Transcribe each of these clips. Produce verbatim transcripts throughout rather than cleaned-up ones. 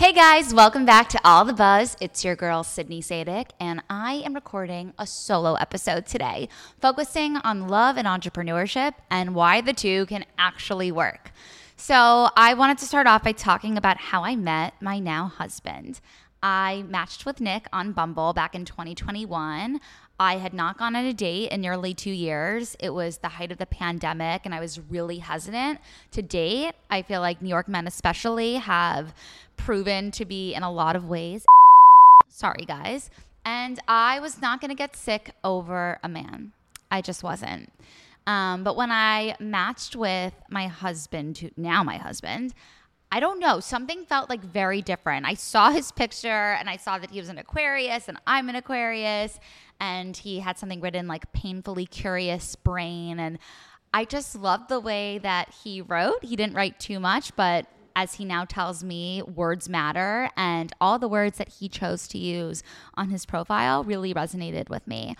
Hey guys, welcome back to All the Buzz. It's your girl, Sydney Sadik, and I am recording a solo episode today, focusing on love and entrepreneurship and why the two can actually work. So I wanted to start off by talking about how I met my now husband. I matched with Nick on Bumble back in twenty twenty-one. I had not gone on a date in nearly two years. It was the height of the pandemic, and I was really hesitant to date. I feel like New York men especially have proven to be, in a lot of ways, sorry guys. And I was not going to get sick over a man. I just wasn't. Um, but when I matched with my husband, who, now my husband, I don't know, something felt like very different. I saw his picture and I saw that he was an Aquarius and I'm an Aquarius, and he had something written like painfully curious brain. And I just loved the way that he wrote. He didn't write too much, but as he now tells me, words matter, and all the words that he chose to use on his profile really resonated with me.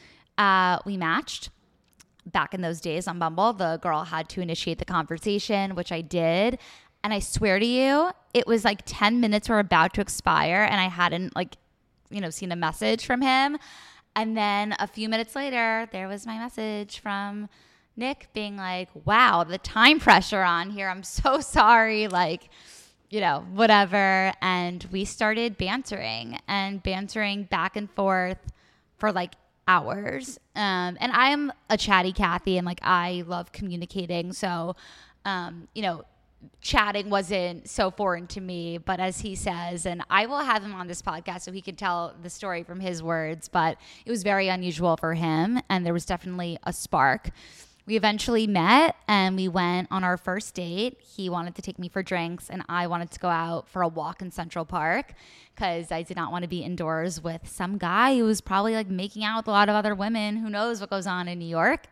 Uh, we matched. Back in those days on Bumble, the girl had to initiate the conversation, which I did. And I swear to you, it was like ten minutes were about to expire and I hadn't like, you know, seen a message from him. And then a few minutes later, there was my message from Nick being like, wow, the time pressure on here. I'm so sorry. Like, you know, whatever. And we started bantering and bantering back and forth for like hours. Um, and I'm a chatty Cathy and like I love communicating. So, um, you know, chatting wasn't so foreign to me, but as he says, and I will have him on this podcast so he can tell the story from his words, but it was very unusual for him and there was definitely a spark. We eventually met and we went on our first date. He wanted to take me for drinks and I wanted to go out for a walk in Central Park because I did not want to be indoors with some guy who was probably like making out with a lot of other women. Who knows what goes on in New York?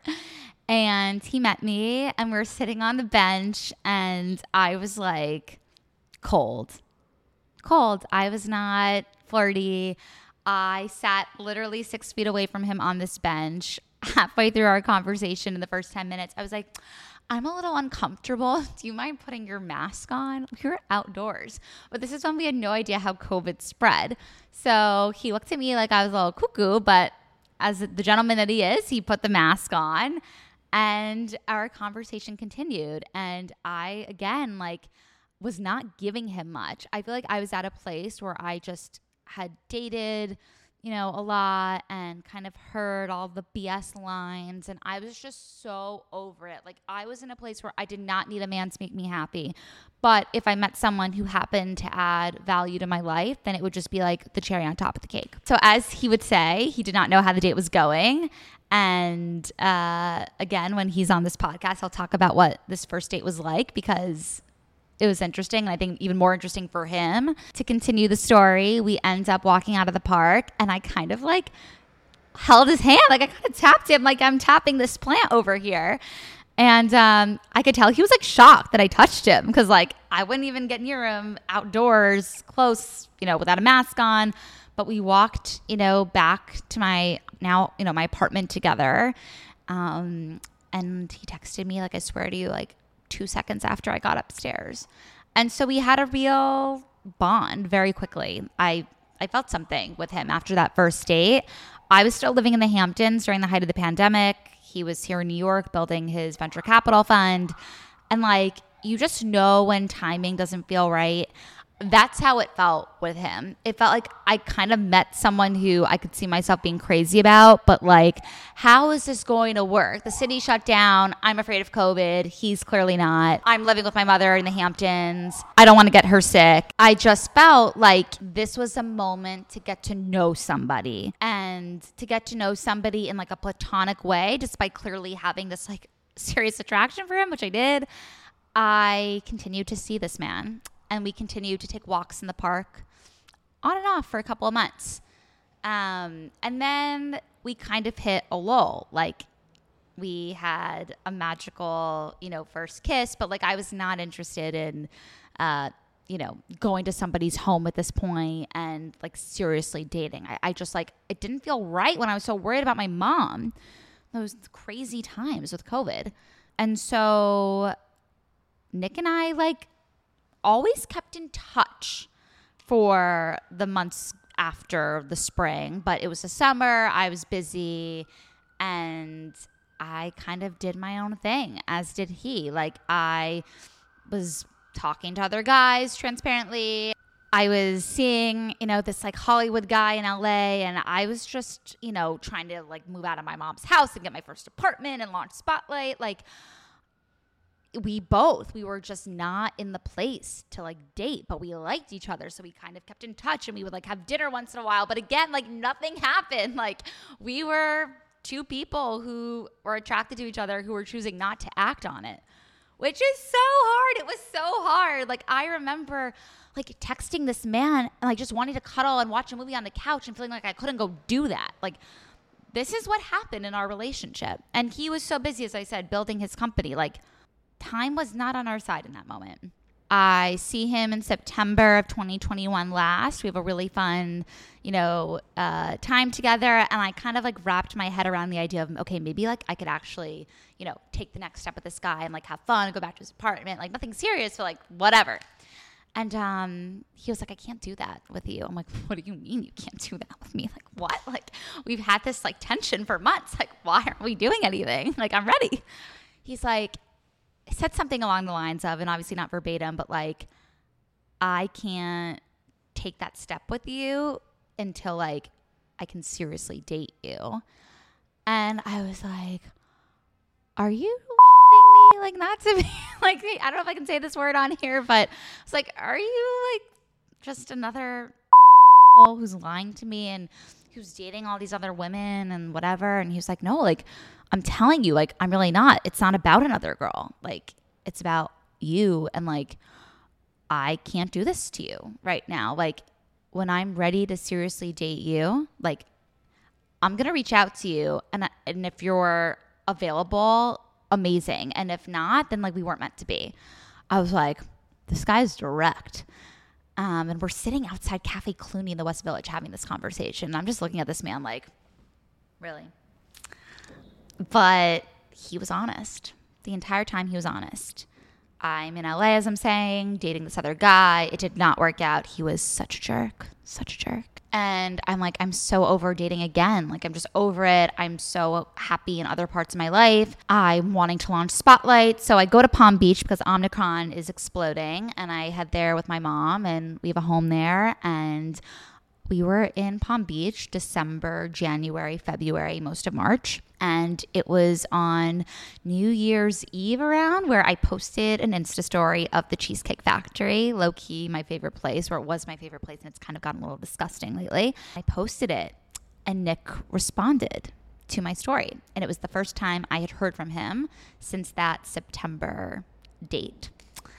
And he met me and we were sitting on the bench and I was like cold, cold. I was not flirty. I sat literally six feet away from him on this bench. Halfway through our conversation in the first ten minutes, I was like, I'm a little uncomfortable. Do you mind putting your mask on? We were outdoors. But this is when we had no idea how COVID spread. So he looked at me like I was a little cuckoo, but as the gentleman that he is, he put the mask on. And our conversation continued. And I, again, like, was not giving him much. I feel like I was at a place where I just had dated, you know, a lot and kind of heard all the B S lines. And I was just so over it. Like, I was in a place where I did not need a man to make me happy. But if I met someone who happened to add value to my life, then it would just be like the cherry on top of the cake. So as he would say, he did not know how the date was going. And uh, again, when he's on this podcast, I'll talk about what this first date was like because it was interesting. And I think even more interesting for him. To continue the story, we end up walking out of the park and I kind of like held his hand. Like I kind of tapped him like I'm tapping this plant over here. And um, I could tell he was like shocked that I touched him because like I wouldn't even get near him outdoors close, you know, without a mask on. But we walked, you know, back to my now, you know, my apartment together. Um, and he texted me, like, I swear to you, like two seconds after I got upstairs. And so we had a real bond very quickly. I, I felt something with him after that first date. I was still living in the Hamptons during the height of the pandemic. He was here in New York building his venture capital fund. And like, you just know when timing doesn't feel right. That's how it felt with him. It felt like I kind of met someone who I could see myself being crazy about, but like, how is this going to work? The city shut down. I'm afraid of COVID. He's clearly not. I'm living with my mother in the Hamptons. I don't want to get her sick. I just felt like this was a moment to get to know somebody and to get to know somebody in like a platonic way, despite clearly having this like serious attraction for him, which I did. I continued to see this man. And we continued to take walks in the park on and off for a couple of months. Um, and then we kind of hit a lull. Like we had a magical, you know, first kiss, but like I was not interested in, uh, you know, going to somebody's home at this point and like seriously dating. I, I just like, it didn't feel right when I was so worried about my mom. Those crazy times with COVID. And so Nick and I like, always kept in touch for the months after the spring, but it was the summer. I was busy and I kind of did my own thing, as did he. Like, I was talking to other guys transparently. I was seeing, you know, this like Hollywood guy in L A, and I was just, you know, trying to like move out of my mom's house and get my first apartment and launch Spotlight. Like, we both, we were just not in the place to like date, but we liked each other. So we kind of kept in touch and we would like have dinner once in a while. But again, like nothing happened. Like, we were two people who were attracted to each other who were choosing not to act on it, which is so hard. It was so hard. Like, I remember like texting this man and like just wanting to cuddle and watch a movie on the couch and feeling like I couldn't go do that. Like, this is what happened in our relationship. And he was so busy, as I said, building his company. Like, time was not on our side in that moment. I see him in September of twenty twenty-one last. We have a really fun, you know, uh, time together. And I kind of like wrapped my head around the idea of, okay, maybe like I could actually, you know, take the next step with this guy and like have fun and go back to his apartment. Like, nothing serious, but like whatever. And um, he was like, I can't do that with you. I'm like, what do you mean you can't do that with me? Like, what? Like, we've had this like tension for months. Like, why aren't we doing anything? Like, I'm ready. He's like, said something along the lines of, and obviously not verbatim, but like, I can't take that step with you until like I can seriously date you. And I was like, are you shitting me? Like, not to be like, I don't know if I can say this word on here, but it's like, are you like just another who's lying to me and who's dating all these other women and whatever? And he was like, no, like, I'm telling you, like, I'm really not. It's not about another girl. Like, it's about you. And like, I can't do this to you right now. Like, when I'm ready to seriously date you, like, I'm going to reach out to you. And, and if you're available, amazing. And if not, then like, we weren't meant to be. I was like, this guy's direct. Um, and we're sitting outside Cafe Cluny in the West Village having this conversation. And I'm just looking at this man like, really? But he was honest. The entire time he was honest. I'm in L A, as I'm saying, dating this other guy. It did not work out. He was such a jerk, such a jerk. And I'm like, I'm so over dating again. Like, I'm just over it. I'm so happy in other parts of my life. I'm wanting to launch Spotlight. So I go to Palm Beach because Omnicron is exploding. And I head there with my mom, and we have a home there. And we were in Palm Beach December, January, February, most of March. And it was on New Year's Eve around where I posted an Insta story of the Cheesecake Factory, low key my favorite place, or it was my favorite place, and it's kind of gotten a little disgusting lately. I posted it, and Nick responded to my story. And it was the first time I had heard from him since that September date.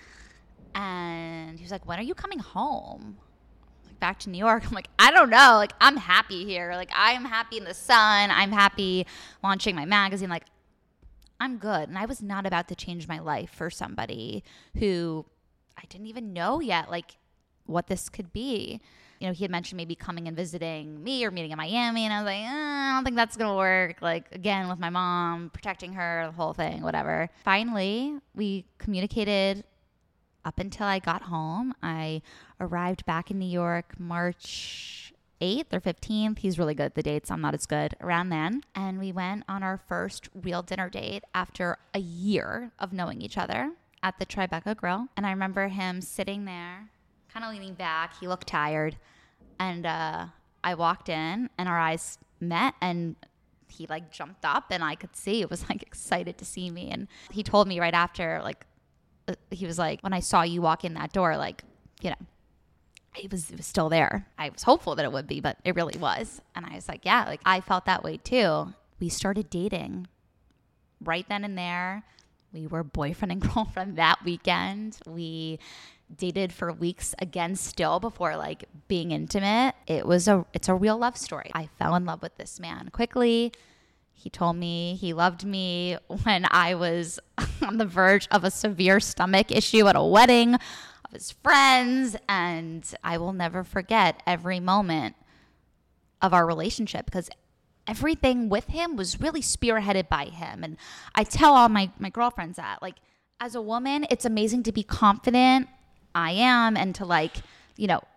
And he was like, when are you coming home? Back to New York. I'm like, I don't know. Like, I'm happy here. Like, I am happy in the sun. I'm happy launching my magazine. Like, I'm good. And I was not about to change my life for somebody who I didn't even know yet, like, what this could be. You know, he had mentioned maybe coming and visiting me or meeting in Miami. And I was like, eh, I don't think that's going to work. Like, again, with my mom, protecting her, the whole thing, whatever. Finally, we communicated up until I got home. I arrived back in New York March eighth or fifteenth. He's really good at the dates. I'm not as good around then. And we went on our first real dinner date after a year of knowing each other at the Tribeca Grill. And I remember him sitting there, kind of leaning back. He looked tired. And uh, I walked in and our eyes met, and he like jumped up, and I could see it was like excited to see me. And he told me right after, like, he was like, when I saw you walk in that door, like, you know, it was, it was still there. I was hopeful that it would be, but it really was. And I was like, yeah, like, I felt that way too. We started dating right then and there. We were boyfriend and girlfriend that weekend. We dated for weeks again still before like being intimate. It was a, it's a real love story. I fell in love with this man quickly. He told me he loved me when I was on the verge of a severe stomach issue at a wedding of his friends. And I will never forget every moment of our relationship because everything with him was really spearheaded by him. And I tell all my, my girlfriends that, like, as a woman, it's amazing to be confident. I am. And to, like, you know,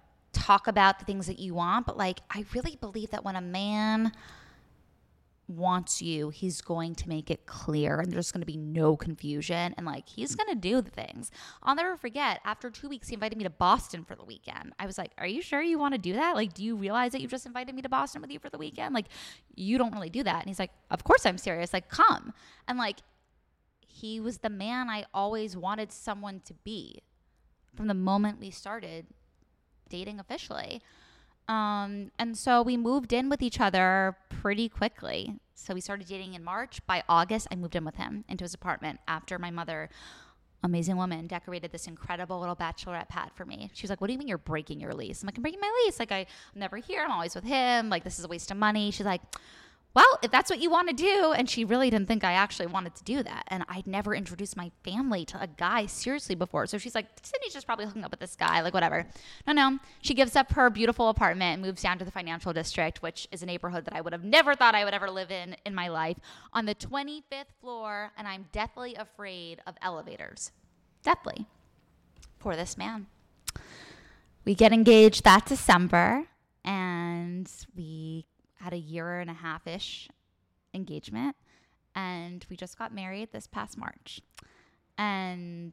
talk about the things that you want, but like, I really believe that when a man wants you, he's going to make it clear and there's going to be no confusion, and like he's going to do the things. I'll never forget, after two weeks he invited me to Boston for the weekend. I was like, are you sure you want to do that? Like, do you realize that you just invited me to Boston with you for the weekend? Like, you don't really do that. And he's like, of course I'm serious, like come. And like, he was the man I always wanted someone to be from the moment we started dating officially. Um, and so we moved in with each other pretty quickly. So we started dating in March. By August, I moved in with him into his apartment after my mother, amazing woman, decorated this incredible little bachelorette pad for me. She was like, what do you mean you're breaking your lease? I'm like, I'm breaking my lease. Like, I, I'm never here. I'm always with him. Like, this is a waste of money. She's like, well, if that's what you want to do. And she really didn't think I actually wanted to do that. And I'd never introduced my family to a guy seriously before. So she's like, Sydney's just probably hooking up with this guy, like whatever. No, no. She gives up her beautiful apartment and moves down to the financial district, which is a neighborhood that I would have never thought I would ever live in in my life, on the twenty-fifth floor. And I'm deathly afraid of elevators. Deathly. For this man. We get engaged that December, and we had a year and a half-ish engagement, and we just got married this past March. And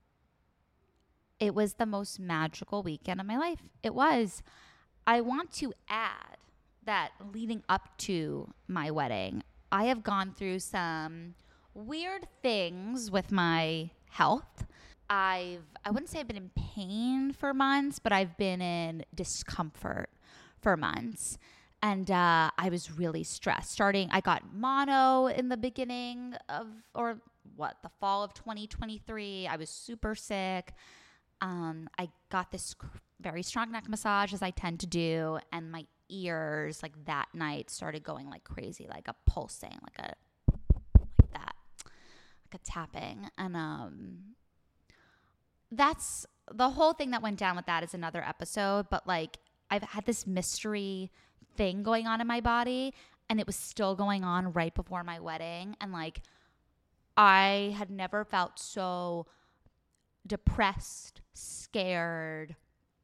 it was the most magical weekend of my life. It was. I want to add that leading up to my wedding, I have gone through some weird things with my health. I've, I wouldn't say I've been in pain for months, but I've been in discomfort for months. And uh, I was really stressed. Starting, I got mono in the beginning of, or what, the fall of twenty twenty-three. I was super sick. Um, I got this very strong neck massage, as I tend to do, and my ears, like that night, started going like crazy, like a pulsing, like a like that, like a tapping, and um, that's the whole thing that went down with that is another episode. But like, I've had this mystery thing going on in my body, and it was still going on right before my wedding, and like I had never felt so depressed, scared,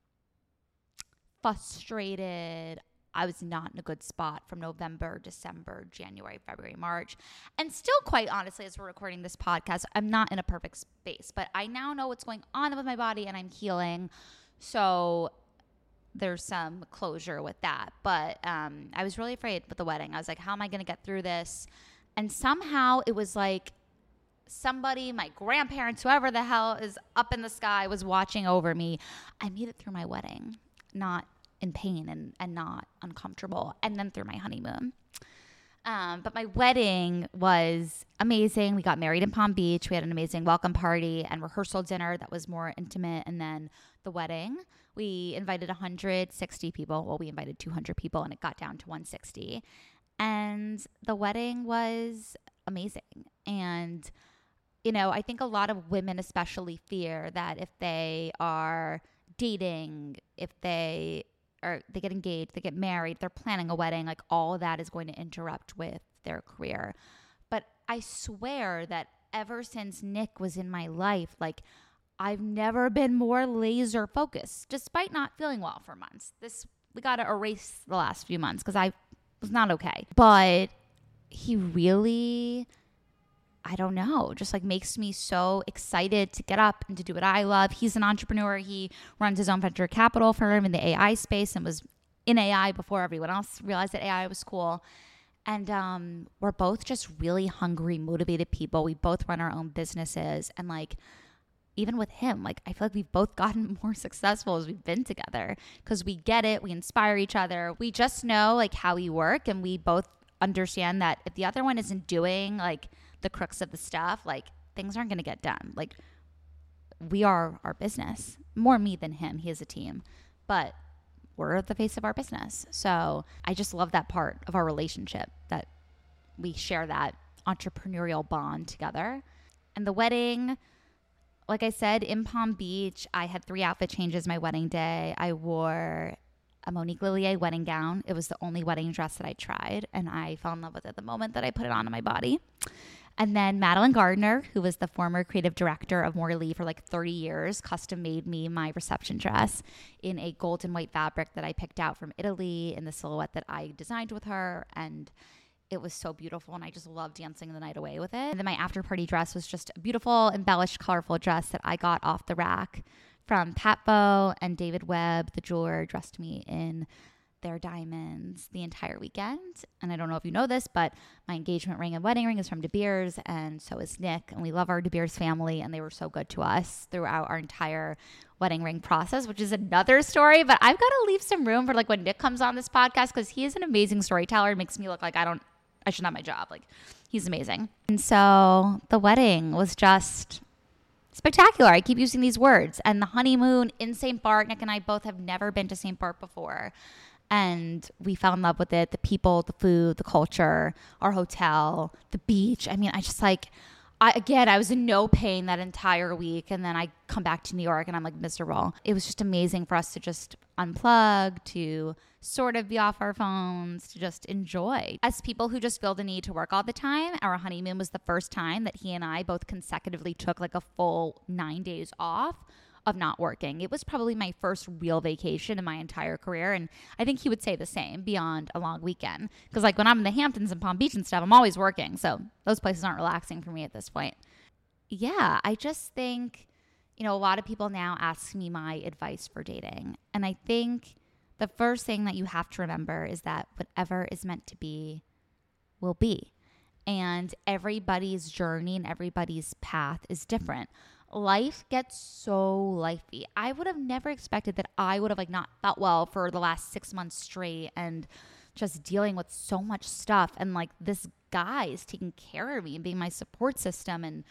frustrated. I was not in a good spot from November, December, January, February, March, and still, quite honestly, as we're recording this podcast, I'm not in a perfect space, but I now know what's going on with my body and I'm healing. So there's some closure with that. But um, I was really afraid with the wedding. I was like, how am I going to get through this? And somehow it was like somebody, my grandparents, whoever the hell is up in the sky, was watching over me. I made it through my wedding, not in pain and, and not uncomfortable, and then through my honeymoon. Um, but my wedding was amazing. We got married in Palm Beach. We had an amazing welcome party and rehearsal dinner that was more intimate. And then the wedding, we invited one hundred sixty people. Well, we invited two hundred people, and it got down to one hundred sixty. And the wedding was amazing. And, you know, I think a lot of women especially fear that if they are dating, if they or they get engaged, they get married, they're planning a wedding, like all of that is going to interrupt with their career. But I swear that ever since Nick was in my life, like I've never been more laser focused, despite not feeling well for months. This, we got to erase the last few months because I was not okay. But he really, I don't know, just like makes me so excited to get up and to do what I love. He's an entrepreneur. He runs his own venture capital firm in the A I space and was in A I before everyone else realized that A I was cool. And um, we're both just really hungry, motivated people. We both run our own businesses. And like, even with him, like I feel like we've both gotten more successful as we've been together because we get it. We inspire each other. We just know like how we work, and we both understand that if the other one isn't doing like the crux of the stuff, like things aren't going to get done. Like we are our business, more me than him. He has a team, but we're the face of our business. So I just love that part of our relationship, that we share that entrepreneurial bond together. And the wedding, like I said, in Palm Beach, I had three outfit changes my wedding day. I wore a Monique Lillier wedding gown. It was the only wedding dress that I tried, and I fell in love with it the moment that I put it on my body. And then Madeline Gardner, who was the former creative director of More Lee for like thirty years, custom made me my reception dress in a gold and white fabric that I picked out from Italy in the silhouette that I designed with her. And it was so beautiful, and I just loved dancing the night away with it. And then my after party dress was just a beautiful, embellished, colorful dress that I got off the rack from Patbo, and David Webb, the jeweler, dressed me in their diamonds the entire weekend. And I don't know if you know this, but my engagement ring and wedding ring is from De Beers, and so is Nick. And we love our De Beers family, and they were so good to us throughout our entire wedding ring process, which is another story. But I've got to leave some room for like when Nick comes on this podcast, because he is an amazing storyteller. It makes me look like I don't, I should not have my job. Like, he's amazing. And so the wedding was just spectacular. I keep using these words. And the honeymoon in Saint Bart, Nick and I both have never been to Saint Bart before. And we fell in love with it. The people, the food, the culture, our hotel, the beach. I mean, I just like, I again, I was in no pain that entire week. And then I come back to New York and I'm like miserable. It was just amazing for us to just unplug, to sort of be off our phones, to just enjoy. As people who just feel the need to work all the time, our honeymoon was the first time that he and I both consecutively took like a full nine days off of not working. It was probably my first real vacation in my entire career. And I think he would say the same beyond a long weekend. Because like when I'm in the Hamptons and Palm Beach and stuff, I'm always working. So those places aren't relaxing for me at this point. Yeah, I just think, you know, a lot of people now ask me my advice for dating. And I think the first thing that you have to remember is that whatever is meant to be will be. And everybody's journey and everybody's path is different. Life gets so lifey. I would have never expected that I would have like not felt well for the last six months straight and just dealing with so much stuff. And like this guy is taking care of me and being my support system. And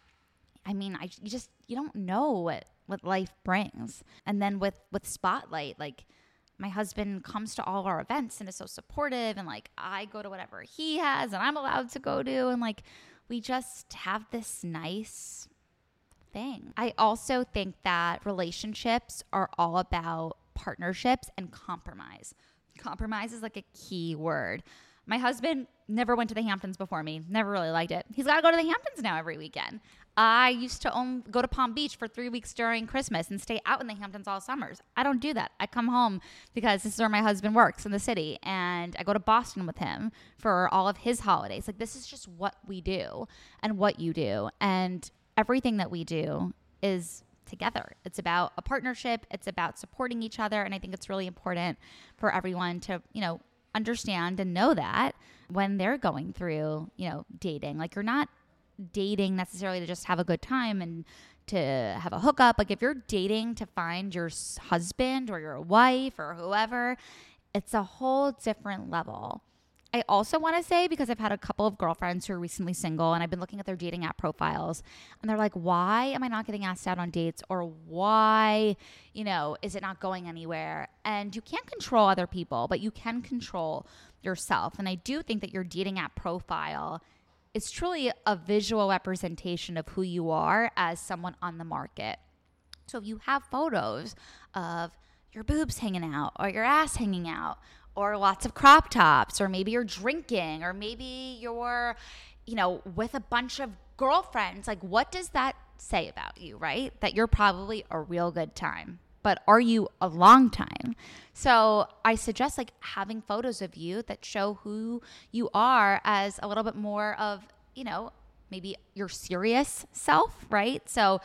I mean, I you just, you don't know what, what life brings. And then with, with Spotlight, like my husband comes to all our events and is so supportive. And like, I go to whatever he has and I'm allowed to go to. And like, we just have this nice thing. I also think that relationships are all about partnerships and compromise. Compromise is like a key word. My husband never went to the Hamptons before me, never really liked it. He's got to go to the Hamptons now every weekend. I used to own, go to Palm Beach for three weeks during Christmas and stay out in the Hamptons all summers. I don't do that. I come home because this is where my husband works in the city, and I go to Boston with him for all of his holidays. Like, this is just what we do and what you do. And everything that we do is together. It's about a partnership. It's about supporting each other. And I think it's really important for everyone to, you know, understand and know that when they're going through, you know, dating. Like, you're not dating necessarily to just have a good time and to have a hookup. Like, if you're dating to find your husband or your wife or whoever, it's a whole different level. I also want to say, because I've had a couple of girlfriends who are recently single and I've been looking at their dating app profiles and they're like, why am I not getting asked out on dates? Or why, you know, is it not going anywhere? And you can't control other people, but you can control yourself. And I do think that your dating app profile is truly a visual representation of who you are as someone on the market. So if you have photos of your boobs hanging out or your ass hanging out, or lots of crop tops, or maybe you're drinking, or maybe you're, you know, with a bunch of girlfriends. Like, what does that say about you, right? That you're probably a real good time, but are you a long time? So I suggest like having photos of you that show who you are as a little bit more of, you know, maybe your serious self, right? So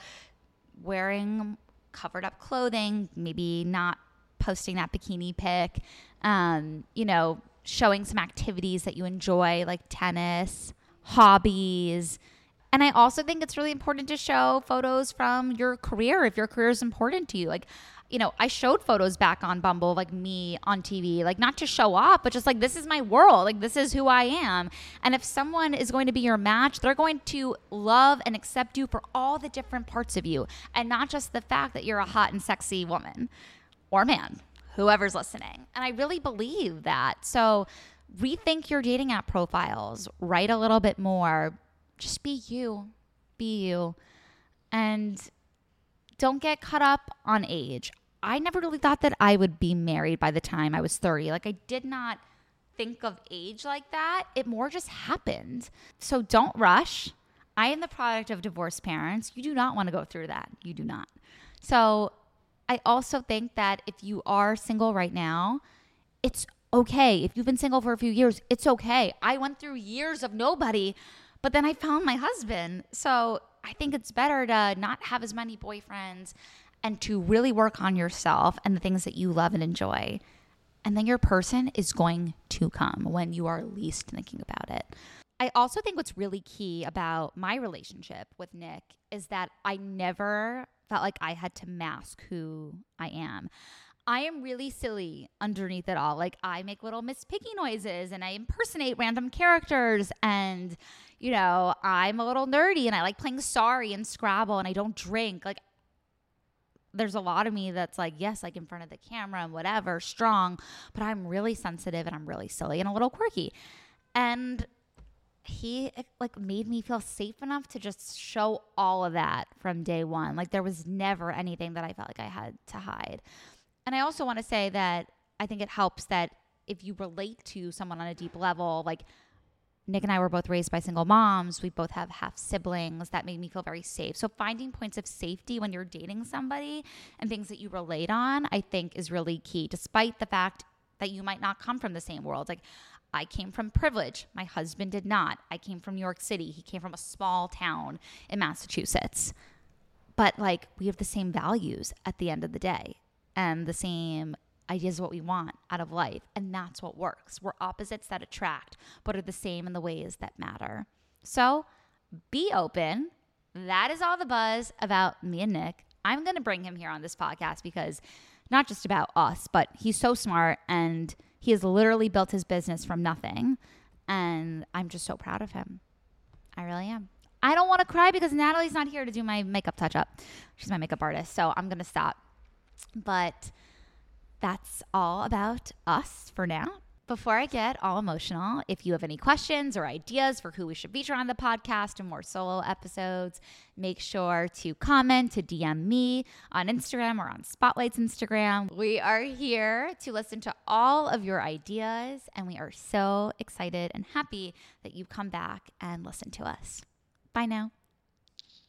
wearing covered up clothing, maybe not posting that bikini pic, um, you know, showing some activities that you enjoy, like tennis, hobbies. And I also think it's really important to show photos from your career if your career is important to you. Like, you know, I showed photos back on Bumble, like me on T V, like not to show off, but just like, this is my world. Like, this is who I am. And if someone is going to be your match, they're going to love and accept you for all the different parts of you, and not just the fact that you're a hot and sexy woman or man, whoever's listening. And I really believe that. So rethink your dating app profiles, write a little bit more, just be you, be you. And don't get caught up on age. I never really thought that I would be married by the time I was thirty. Like, I did not think of age like that. It more just happened. So don't rush. I am the product of divorced parents. You do not want to go through that. You do not. So I also think that if you are single right now, it's okay. If you've been single for a few years, it's okay. I went through years of nobody, but then I found my husband. So I think it's better to not have as many boyfriends and to really work on yourself and the things that you love and enjoy. And then your person is going to come when you are least thinking about it. I also think what's really key about my relationship with Nick is that I never felt like I had to mask who I am. I am really silly underneath it all. Like, I make little Miss Piggy noises and I impersonate random characters, and, you know, I'm a little nerdy and I like playing Sorry and Scrabble, and I don't drink. Like, there's a lot of me that's like, yes, like in front of the camera and whatever, strong, but I'm really sensitive and I'm really silly and a little quirky. And he like made me feel safe enough to just show all of that from day one. Like, there was never anything that I felt like I had to hide. And I also want to say that I think it helps that if you relate to someone on a deep level, like Nick and I were both raised by single moms. We both have half siblings. That made me feel very safe. So finding points of safety when you're dating somebody and things that you relate on, I think is really key, despite the fact that you might not come from the same world. Like, I came from privilege. My husband did not. I came from New York City. He came from a small town in Massachusetts. But like, we have the same values at the end of the day and the same ideas of what we want out of life. And that's what works. We're opposites that attract, but are the same in the ways that matter. So be open. That is all the buzz about me and Nick. I'm going to bring him here on this podcast because not just about us, but he's so smart and he has literally built his business from nothing. And I'm just so proud of him. I really am. I don't want to cry because Natalie's not here to do my makeup touch up. She's my makeup artist. So I'm going to stop. But that's all about us for now. Before I get all emotional, if you have any questions or ideas for who we should feature on the podcast and more solo episodes, make sure to comment, to D M me on Instagram or on Spotlight's Instagram. We are here to listen to all of your ideas, and we are so excited and happy that you come back and listen to us. Bye now.